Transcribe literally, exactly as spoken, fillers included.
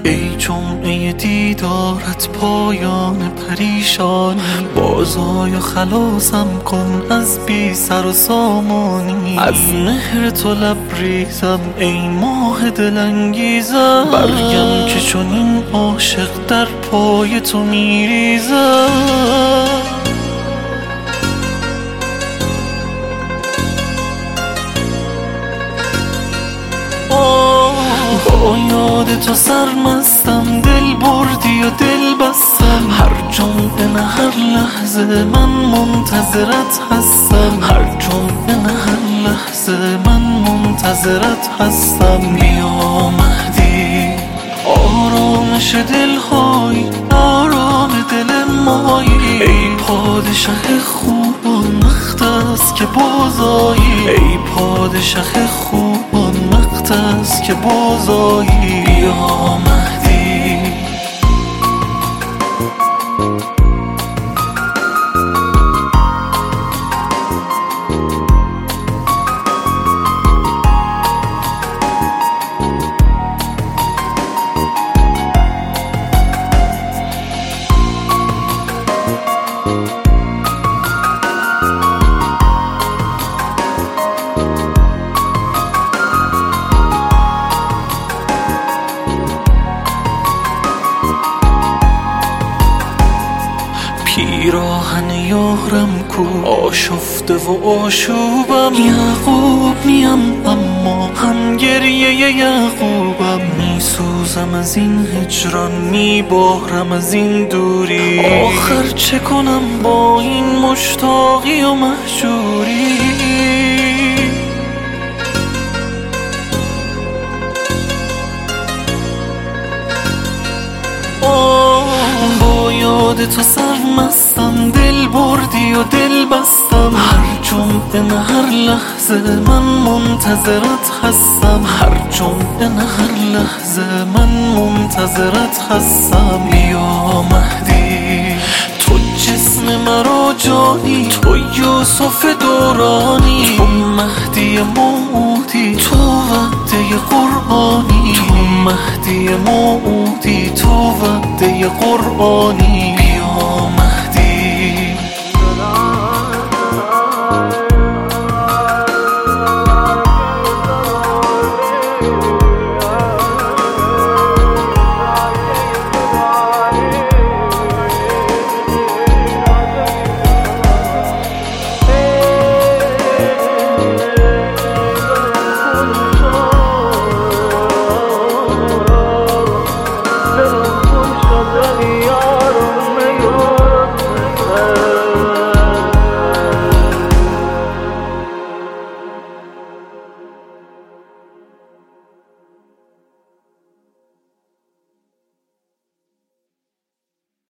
ای جمعه دیدارت پایان پریشانی، بازای خلاصم کن از بی سر و سامانی. از مهر تو لبریزم ای ماه دلانگیزم، برگم که چنین عاشق در پای تو میریزم. با یاد تو سرمستم، دل بردی و دل بستم. هر جمعه نه هر لحظه من منتظرت هستم، هر جمعه نه هر لحظه من منتظرت هستم. بیا مهدی آرامش دلهای آرام دل مایی، ای پادشه خوبان وقت است که بازایی، ای پادشه خوبان وقت است که بازایی. بیا مهدی پیراهن یارم کو آشفته و آشوبم، یعقوب میم اما هم گریه یعقوبم. میسوزم از این هجران، میبارم از این دوری، آخر چه کنم با این مشتاقی و مهجوری. با یاد تو سرمستم، دل بردی و دل بستم. هر جمعه نه هر لحظه من منتظرت هستم، هر جمعه نه هر لحظه من منتظرت هستم. بیا مهدی تو جسم مرا جانی، تو یوسف دورانی، تو مهدی موعودی، تو وعده قرآنی، تو مهدی موعودی، تو وعده قرآنی.